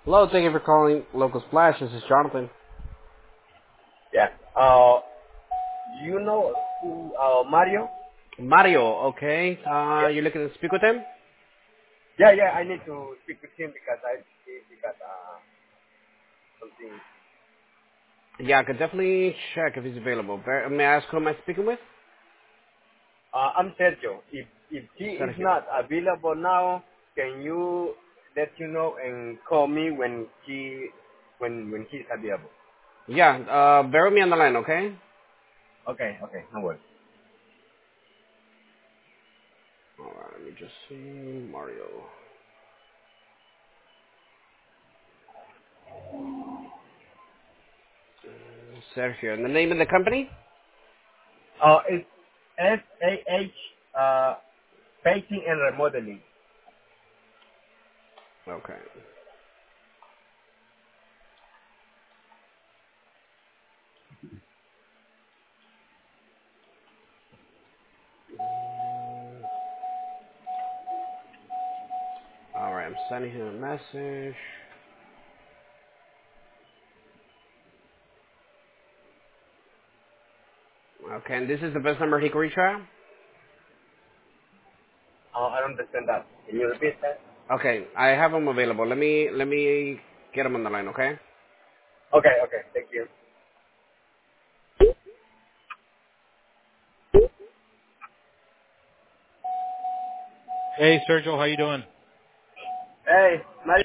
Hello, thank you for calling Local Splash. This is Jonathan. Yeah. You know who, Mario? Mario, okay. Yeah. You're looking to speak with him? Yeah. I need to speak with him because he got something. Yeah, I could definitely check if he's available. May I ask who am I speaking with? I'm Sergio. If he is Sergio. not available now, can you let you know and call me when he's available? Yeah, bear with me on the line, okay? Okay, no worries. Alright, let me just see. Mario. Sergio. And the name of the company? It's SAH painting and remodeling. Okay. Alright, I'm sending him a message. Okay, and this is the best number he can reach out? I don't understand that. Can you repeat that? Okay, I have him available. Let me get him on the line, okay? Okay, thank you. Hey, Sergio, how you doing? Hey,